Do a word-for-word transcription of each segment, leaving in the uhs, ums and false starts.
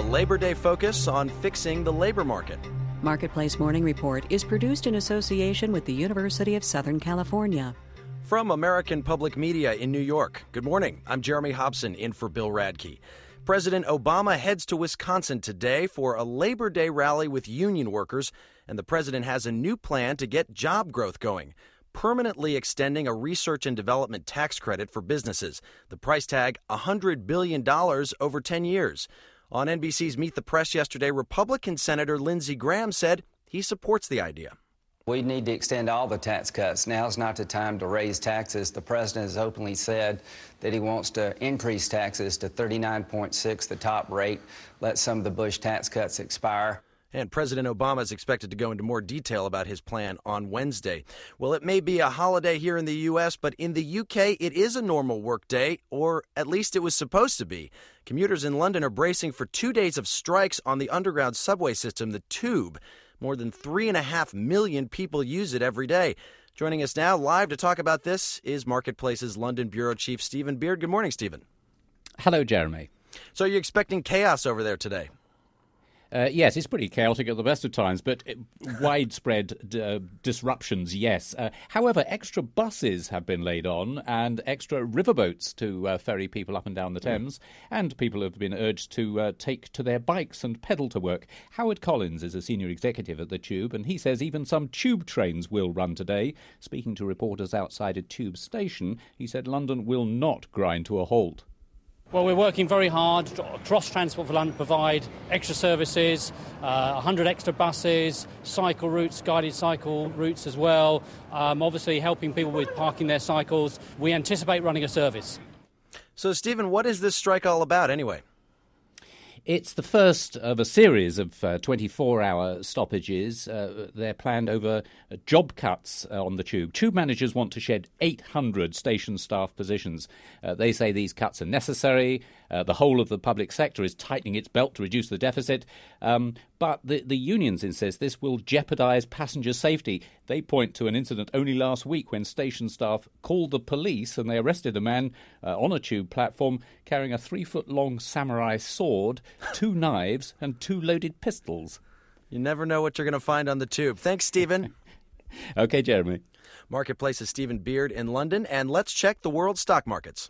a Labor Day focus on fixing the labor market. Marketplace Morning Report is produced in association with the University of Southern California. From American Public Media in New York, good morning. I'm Jeremy Hobson in for Bill Radke. President Obama heads to Wisconsin today for a Labor Day rally with union workers, and the president has a new plan to get job growth going, permanently extending a research and development tax credit for businesses. The price tag, one hundred billion dollars over ten years. On N B C's Meet the Press yesterday, Republican Senator Lindsey Graham said he supports the idea. We need to extend all the tax cuts. Now's not the time to raise taxes. The president has openly said that he wants to increase taxes to thirty-nine point six, the top rate, let some of the Bush tax cuts expire. And President Obama is expected to go into more detail about his plan on Wednesday. Well, it may be a holiday here in the U S, but in the U K, it is a normal work day, or at least it was supposed to be. Commuters in London are bracing for two days of strikes on the underground subway system, the Tube. More than three and a half million people use it every day. Joining us now live to talk about this is Marketplace's London Bureau Chief Stephen Beard. Good morning, Stephen. Hello, Jeremy. So you're expecting chaos over there today? Uh, yes, it's pretty chaotic at the best of times, but widespread uh, disruptions, yes. Uh, however, extra buses have been laid on and extra riverboats to uh, ferry people up and down the Thames, mm. and people have been urged to uh, take to their bikes and pedal to work. Howard Collins is a senior executive at the Tube, and he says even some tube trains will run today. Speaking to reporters outside a Tube station, he said London will not grind to a halt. Well, we're working very hard across Transport for London to provide extra services, uh, one hundred extra buses, cycle routes, guided cycle routes as well, um, obviously helping people with parking their cycles. We anticipate running a service. So, Stephen, what is this strike all about anyway? It's the first of a series of uh, twenty-four hour stoppages. Uh, they're planned over uh, job cuts uh, on the Tube. Tube managers want to shed eight hundred station staff positions. Uh, they say these cuts are necessary. Uh, the whole of the public sector is tightening its belt to reduce the deficit. Um, but the, the unions insist this will jeopardise passenger safety. They point to an incident only last week when station staff called the police and they arrested a man uh, on a Tube platform carrying a three-foot-long samurai sword, two knives and two loaded pistols. You never know what you're going to find on the Tube. Thanks, Stephen. OK, Jeremy. Marketplace's Stephen Beard in London. And let's check the world stock markets.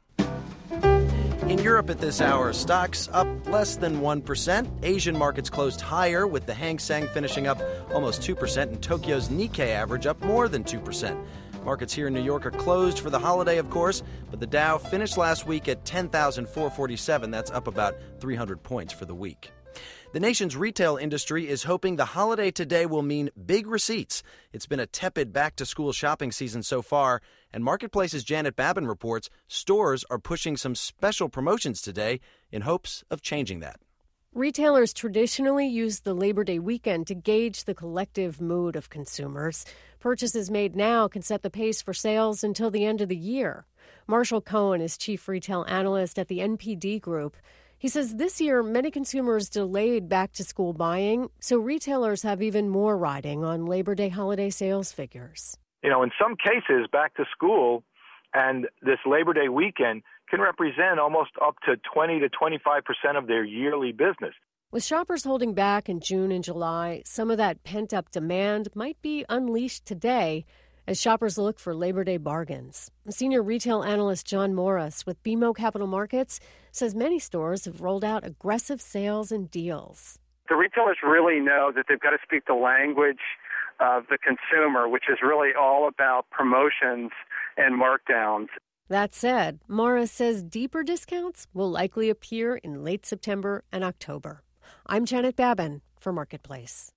In Europe at this hour, stocks up less than one percent. Asian markets closed higher, with the Hang Seng finishing up almost two percent and Tokyo's Nikkei average up more than two percent. Markets here in New York are closed for the holiday, of course, but the Dow finished last week at ten thousand four hundred forty-seven. That's up about three hundred points for the week. The nation's retail industry is hoping the holiday today will mean big receipts. It's been a tepid back-to-school shopping season so far, and Marketplace's Janet Babin reports stores are pushing some special promotions today in hopes of changing that. Retailers traditionally use the Labor Day weekend to gauge the collective mood of consumers. Purchases made now can set the pace for sales until the end of the year. Marshall Cohen is chief retail analyst at the N P D Group. He says this year many consumers delayed back-to-school buying, so retailers have even more riding on Labor Day holiday sales figures. You know, in some cases, back to school and this Labor Day weekend can represent almost up to twenty to twenty-five percent of their yearly business. With shoppers holding back in June and July, some of that pent-up demand might be unleashed today as shoppers look for Labor Day bargains. Senior retail analyst John Morris with B M O Capital Markets says many stores have rolled out aggressive sales and deals. The retailers really know that they've got to speak the language of the consumer, which is really all about promotions and markdowns. That said, Morris says deeper discounts will likely appear in late September and October. I'm Janet Babin for Marketplace.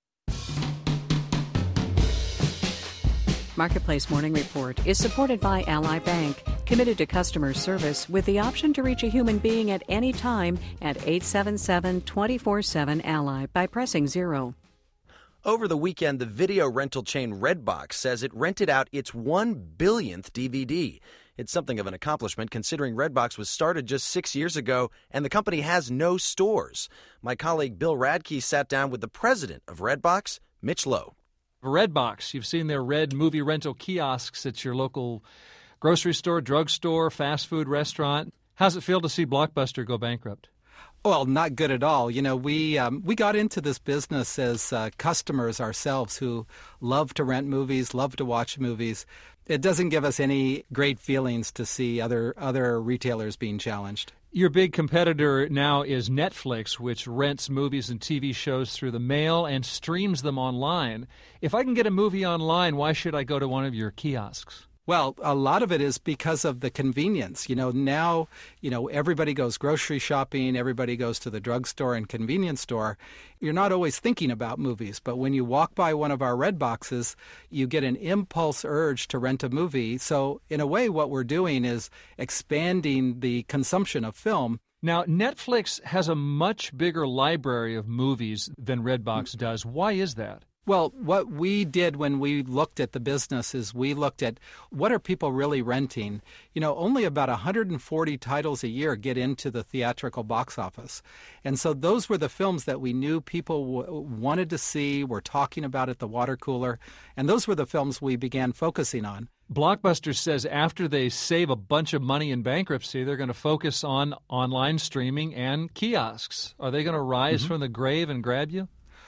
Marketplace Morning Report is supported by Ally Bank, committed to customer service with the option to reach a human being at any time at eight seven seven, two four seven, Ally by pressing zero. Over the weekend, the video rental chain Redbox says it rented out its one billionth D V D. It's something of an accomplishment considering Redbox was started just six years ago and the company has no stores. My colleague Bill Radke sat down with the president of Redbox, Mitch Lowe. Redbox, you've seen their red movie rental kiosks at your local grocery store, drugstore, fast food restaurant. How's it feel to see Blockbuster go bankrupt? Well, not good at all. You know, we um, we got into this business as uh, customers ourselves who love to rent movies, love to watch movies. It doesn't give us any great feelings to see other other retailers being challenged. Your big competitor now is Netflix, which rents movies and T V shows through the mail and streams them online. If I can get a movie online, why should I go to one of your kiosks? Well, a lot of it is because of the convenience. You know, now, you know, everybody goes grocery shopping, everybody goes to the drugstore and convenience store. You're not always thinking about movies, but when you walk by one of our red boxes, you get an impulse urge to rent a movie. So in a way, what we're doing is expanding the consumption of film. Now, Netflix has a much bigger library of movies than Redbox does. Why is that? Well, what we did when we looked at the business is we looked at what are people really renting. You know, only about one hundred forty titles a year get into the theatrical box office. And so those were the films that we knew people w- wanted to see, were talking about at the water cooler. And those were the films we began focusing on. Blockbuster says after they save a bunch of money in bankruptcy, they're going to focus on online streaming and kiosks. Are they going to rise mm-hmm. from the grave and grab you?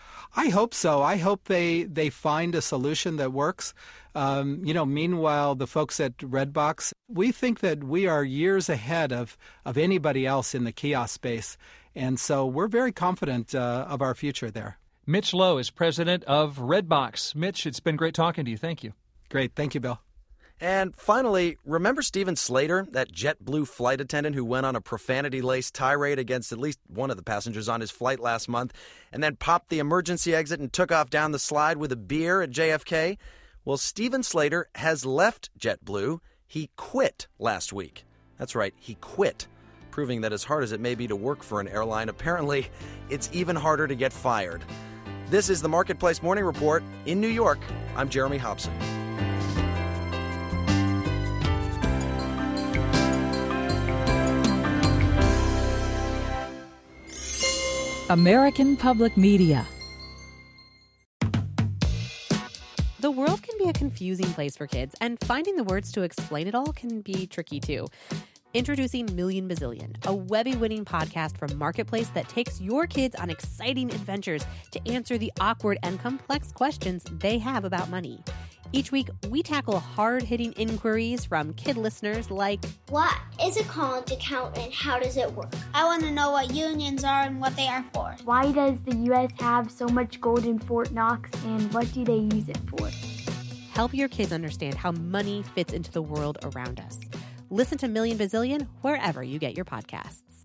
I hope so. I hope they, they find a solution that works. Um, you know, meanwhile, the folks at Redbox, we think that we are years ahead of, of anybody else in the kiosk space. And so we're very confident uh, of our future there. Mitch Lowe is president of Redbox. Mitch, it's been great talking to you. Thank you. Great. Thank you, Bill. And finally, remember Steven Slater, that JetBlue flight attendant who went on a profanity-laced tirade against at least one of the passengers on his flight last month and then popped the emergency exit and took off down the slide with a beer at J F K? Well, Steven Slater has left JetBlue. He quit last week. That's right, he quit, proving that as hard as it may be to work for an airline, apparently it's even harder to get fired. This is the Marketplace Morning Report in New York. I'm Jeremy Hobson. American Public Media. The world can be a confusing place for kids, and finding the words to explain it all can be tricky too. Introducing Million Bazillion, a Webby-winning podcast from Marketplace that takes your kids on exciting adventures to answer the awkward and complex questions they have about money. Each week, we tackle hard-hitting inquiries from kid listeners like, what is a college account and how does it work? I want to know what unions are and what they are for. Why does the U S have so much gold in Fort Knox and what do they use it for? Help your kids understand how money fits into the world around us. Listen to Million Bazillion wherever you get your podcasts.